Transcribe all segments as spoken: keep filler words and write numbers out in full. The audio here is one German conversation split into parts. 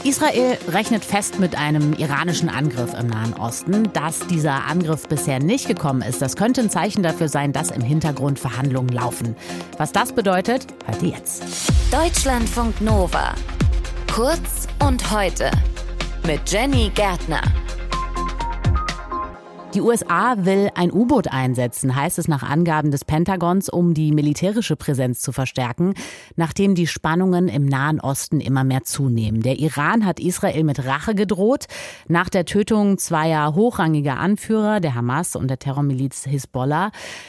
Israel rechnet fest mit einem iranischen Angriff im Nahen Osten. Dass dieser Angriff bisher nicht gekommen ist, das könnte ein Zeichen dafür sein, dass im Hintergrund Verhandlungen laufen. Was das bedeutet, hört ihr jetzt. Deutschlandfunk Nova. Kurz und heute. Mit Jenny Gärtner. Die U S A will ein U-Boot einsetzen, heißt es nach Angaben des Pentagons, um die militärische Präsenz zu verstärken, nachdem die Spannungen im Nahen Osten immer mehr zunehmen. Der Iran hat Israel mit Rache gedroht. Nach der Tötung zweier hochrangiger Anführer, der Hamas und der Terrormiliz Hisbollah.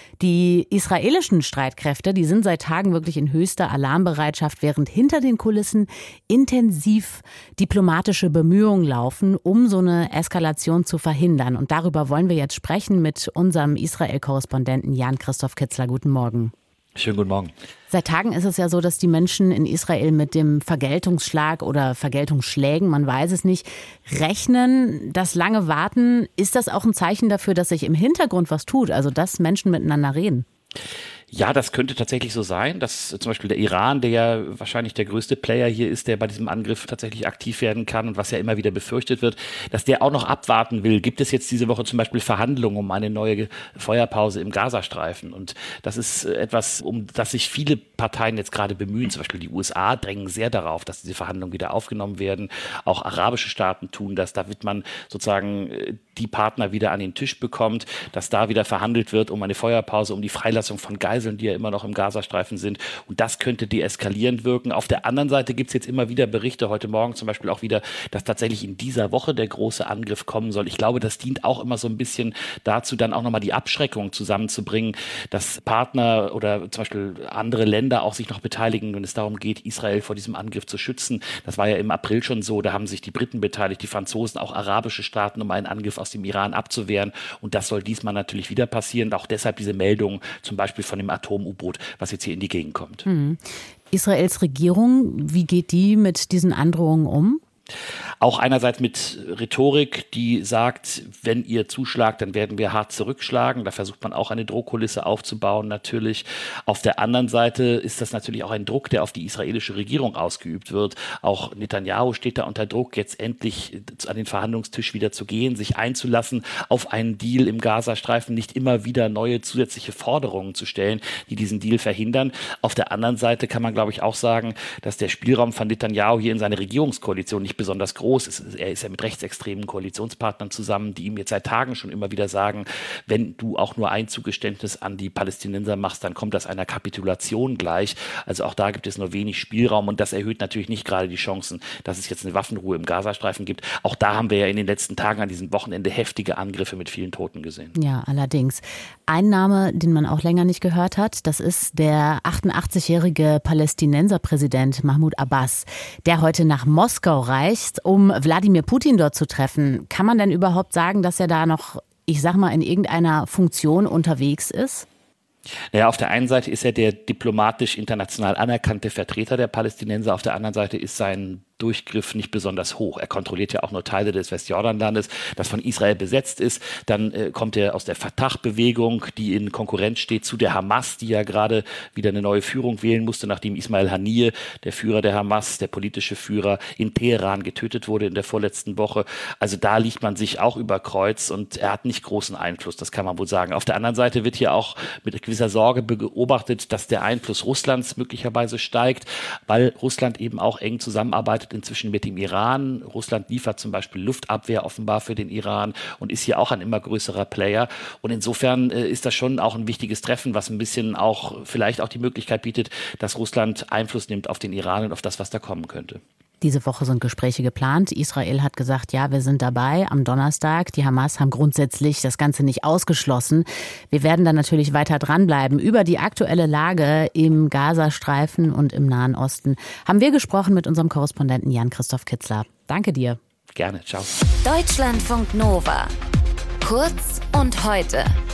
Die israelischen Streitkräfte, die sind seit Tagen wirklich in höchster Alarmbereitschaft, während hinter den Kulissen intensiv diplomatische Bemühungen laufen, um so eine Eskalation zu verhindern. Und darüber wollen wir jetzt sprechen mit unserem Israel-Korrespondenten Jan-Christoph Kitzler. Guten Morgen. Schönen guten Morgen. Seit Tagen ist es ja so, dass die Menschen in Israel mit dem Vergeltungsschlag oder Vergeltungsschlägen, man weiß es nicht, rechnen. Das lange Warten, ist das auch ein Zeichen dafür, dass sich im Hintergrund was tut, also dass Menschen miteinander reden? Ja, das könnte tatsächlich so sein, dass zum Beispiel der Iran, der ja wahrscheinlich der größte Player hier ist, der bei diesem Angriff tatsächlich aktiv werden kann und was ja immer wieder befürchtet wird, dass der auch noch abwarten will. Gibt es jetzt diese Woche zum Beispiel Verhandlungen um eine neue Feuerpause im Gazastreifen? Und das ist etwas, um das sich viele Parteien jetzt gerade bemühen. Zum Beispiel die U S A drängen sehr darauf, dass diese Verhandlungen wieder aufgenommen werden. Auch arabische Staaten tun das. Da wird man sozusagen die Partner wieder an den Tisch bekommt, dass da wieder verhandelt wird um eine Feuerpause, um die Freilassung von Geiseln, die ja immer noch im Gazastreifen sind. Und das könnte deeskalierend wirken. Auf der anderen Seite gibt es jetzt immer wieder Berichte, heute Morgen zum Beispiel auch wieder, dass tatsächlich in dieser Woche der große Angriff kommen soll. Ich glaube, das dient auch immer so ein bisschen dazu, dann auch nochmal die Abschreckung zusammenzubringen, dass Partner oder zum Beispiel andere Länder auch sich noch beteiligen, wenn es darum geht, Israel vor diesem Angriff zu schützen. Das war ja im April schon so. Da haben sich die Briten beteiligt, die Franzosen, auch arabische Staaten, um einen Angriff aus dem Iran abzuwehren. Und das soll diesmal natürlich wieder passieren. Und auch deshalb diese Meldung zum Beispiel von dem Atom-U-Boot, was jetzt hier in die Gegend kommt. Mhm. Israels Regierung, wie geht die mit diesen Androhungen um? Auch einerseits mit Rhetorik, die sagt, wenn ihr zuschlagt, dann werden wir hart zurückschlagen. Da versucht man auch eine Drohkulisse aufzubauen natürlich. Auf der anderen Seite ist das natürlich auch ein Druck, der auf die israelische Regierung ausgeübt wird. Auch Netanyahu steht da unter Druck, jetzt endlich an den Verhandlungstisch wieder zu gehen, sich einzulassen auf einen Deal im Gazastreifen, nicht immer wieder neue zusätzliche Forderungen zu stellen, die diesen Deal verhindern. Auf der anderen Seite kann man, glaube ich, auch sagen, dass der Spielraum von Netanyahu hier in seiner Regierungskoalition nicht besonders groß ist. Er ist ja mit rechtsextremen Koalitionspartnern zusammen, die ihm jetzt seit Tagen schon immer wieder sagen, wenn du auch nur ein Zugeständnis an die Palästinenser machst, dann kommt das einer Kapitulation gleich. Also auch da gibt es nur wenig Spielraum und das erhöht natürlich nicht gerade die Chancen, dass es jetzt eine Waffenruhe im Gazastreifen gibt. Auch da haben wir ja in den letzten Tagen an diesem Wochenende heftige Angriffe mit vielen Toten gesehen. Ja, allerdings. Ein Name, den man auch länger nicht gehört hat, das ist der achtundachtzigjährige Palästinenserpräsident Mahmoud Abbas, der heute nach Moskau reist, um Wladimir Putin dort zu treffen. Kann man denn überhaupt sagen, dass er da noch, ich sag mal, in irgendeiner Funktion unterwegs ist? Naja, auf der einen Seite ist er der diplomatisch international anerkannte Vertreter der Palästinenser, auf der anderen Seite ist sein Durchgriff nicht besonders hoch. Er kontrolliert ja auch nur Teile des Westjordanlandes, das von Israel besetzt ist. Dann äh, kommt er aus der Fatah-Bewegung, die in Konkurrenz steht zu der Hamas, die ja gerade wieder eine neue Führung wählen musste, nachdem Ismail Haniyeh, der Führer der Hamas, der politische Führer, in Teheran getötet wurde in der vorletzten Woche. Also da liegt man sich auch über Kreuz und er hat nicht großen Einfluss, das kann man wohl sagen. Auf der anderen Seite wird hier auch mit gewisser Sorge beobachtet, dass der Einfluss Russlands möglicherweise steigt, weil Russland eben auch eng zusammenarbeitet inzwischen mit dem Iran. Russland liefert zum Beispiel Luftabwehr offenbar für den Iran und ist hier auch ein immer größerer Player. Und insofern äh, ist das schon auch ein wichtiges Treffen, was ein bisschen auch vielleicht auch die Möglichkeit bietet, dass Russland Einfluss nimmt auf den Iran und auf das, was da kommen könnte. Diese Woche sind Gespräche geplant. Israel hat gesagt, ja, wir sind dabei am Donnerstag. Die Hamas haben grundsätzlich das Ganze nicht ausgeschlossen. Wir werden dann natürlich weiter dranbleiben. Über die aktuelle Lage im Gazastreifen und im Nahen Osten haben wir gesprochen mit unserem Korrespondenten Jan-Christoph Kitzler. Danke dir. Gerne, ciao. Deutschlandfunk Nova. Kurz und heute.